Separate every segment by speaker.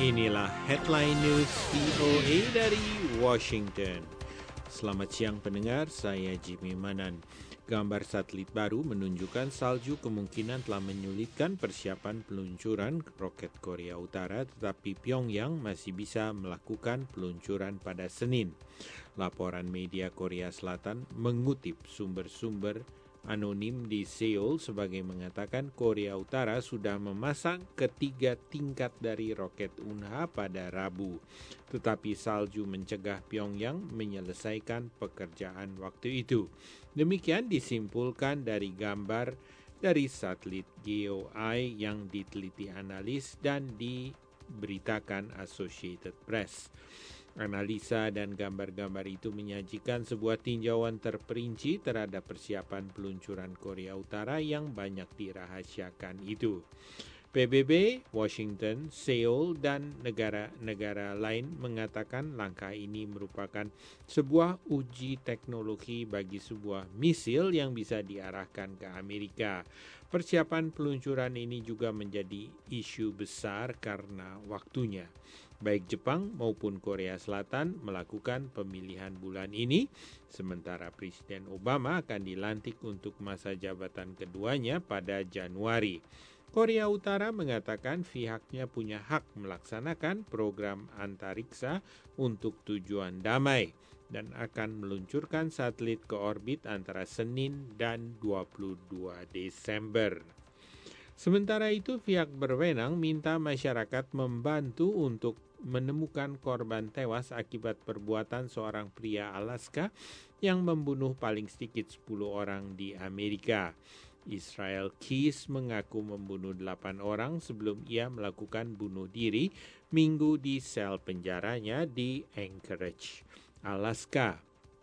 Speaker 1: Inilah headline news VOA dari Washington. Selamat siang pendengar, saya Jimmy Manan. Gambar satelit baru menunjukkan salju kemungkinan telah menyulitkan persiapan peluncuran roket Korea Utara, tetapi Pyongyang masih bisa melakukan peluncuran pada Senin. Laporan media Korea Selatan mengutip sumber-sumber anonim di Seoul sebagai mengatakan Korea Utara sudah memasang ketiga tingkat dari roket Unha pada Rabu. Tetapi salju mencegah Pyongyang menyelesaikan pekerjaan waktu itu. Demikian disimpulkan dari gambar dari satelit GEO-I yang diteliti analis dan diberitakan Associated Press. Analisa dan gambar-gambar itu menyajikan sebuah tinjauan terperinci terhadap persiapan peluncuran Korea Utara yang banyak dirahasiakan itu. PBB, Washington, Seoul, dan negara-negara lain mengatakan langkah ini merupakan sebuah uji teknologi bagi sebuah misil yang bisa diarahkan ke Amerika. Persiapan peluncuran ini juga menjadi isu besar karena waktunya. Baik Jepang maupun Korea Selatan melakukan pemilihan bulan ini, sementara Presiden Obama akan dilantik untuk masa jabatan keduanya pada Januari. Korea Utara mengatakan pihaknya punya hak melaksanakan program antariksa untuk tujuan damai dan akan meluncurkan satelit ke orbit antara Senin dan 22 Desember. Sementara itu, pihak berwenang minta masyarakat membantu untuk menemukan korban tewas akibat perbuatan seorang pria Alaska yang membunuh paling sedikit 10 orang di Amerika. Israel Keys mengaku membunuh 8 orang sebelum ia melakukan bunuh diri Minggu di sel penjaranya di Anchorage, Alaska.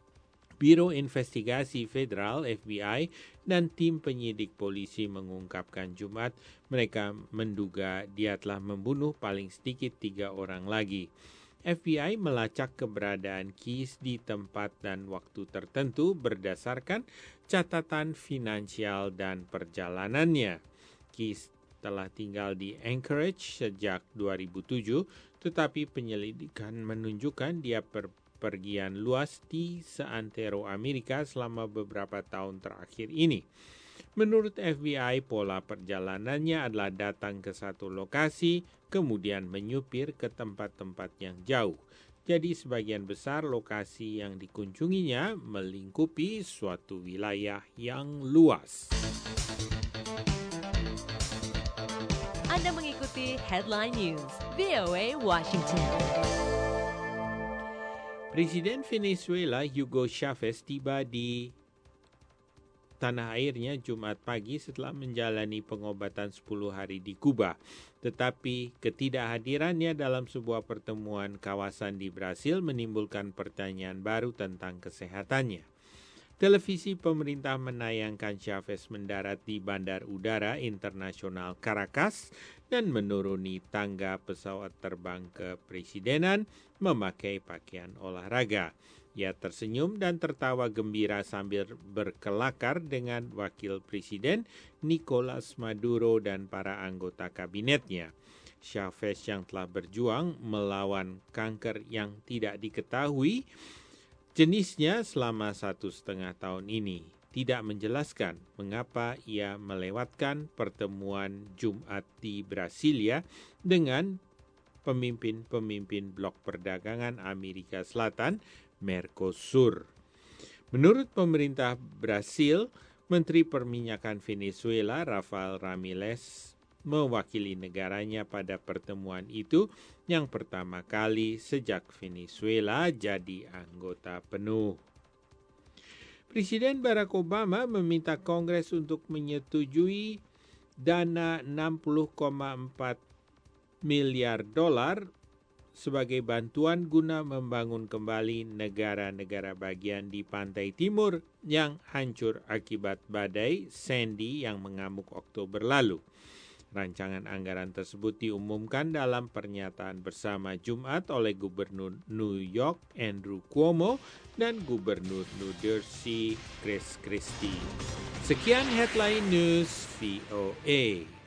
Speaker 1: Biro Investigasi Federal (FBI) dan tim penyidik polisi mengungkapkan Jumat mereka menduga dia telah membunuh paling sedikit 3 orang lagi. FBI melacak keberadaan Keys di tempat dan waktu tertentu berdasarkan catatan finansial dan perjalanannya. Keys telah tinggal di Anchorage sejak 2007, tetapi penyelidikan menunjukkan dia pergian luas di seantero Amerika selama beberapa tahun terakhir ini. Menurut FBI, pola perjalanannya adalah datang ke satu lokasi, kemudian menyupir ke tempat-tempat yang jauh. Jadi sebagian besar lokasi yang dikunjunginya melingkupi suatu wilayah yang luas.
Speaker 2: Anda mengikuti Headline News, VOA Washington.
Speaker 1: Presiden Venezuela Hugo Chavez tiba di tanah airnya Jumat pagi setelah menjalani pengobatan 10 hari di Kuba. Tetapi ketidakhadirannya dalam sebuah pertemuan kawasan di Brasil menimbulkan pertanyaan baru tentang kesehatannya. Televisi pemerintah menayangkan Chavez mendarat di Bandar Udara Internasional Caracas dan menuruni tangga pesawat terbang kepresidenan memakai pakaian olahraga. Ia tersenyum dan tertawa gembira sambil berkelakar dengan wakil presiden Nicolas Maduro dan para anggota kabinetnya. Chavez yang telah berjuang melawan kanker yang tidak diketahui jenisnya selama 1,5 tahun ini tidak menjelaskan mengapa ia melewatkan pertemuan Jumat di Brasilia dengan pemimpin-pemimpin blok perdagangan Amerika Selatan, Mercosur. Menurut pemerintah Brasil, Menteri Perminyakan Venezuela Rafael Ramirez mewakili negaranya pada pertemuan itu yang pertama kali sejak Venezuela jadi anggota penuh. Presiden Barack Obama meminta Kongres untuk menyetujui dana 60,4 miliar dolar sebagai bantuan guna membangun kembali negara-negara bagian di pantai timur yang hancur akibat badai Sandy yang mengamuk Oktober lalu. Rancangan anggaran tersebut diumumkan dalam pernyataan bersama Jumat oleh Gubernur New York Andrew Cuomo dan Gubernur New Jersey Chris Christie. Sekian Headline News VOA.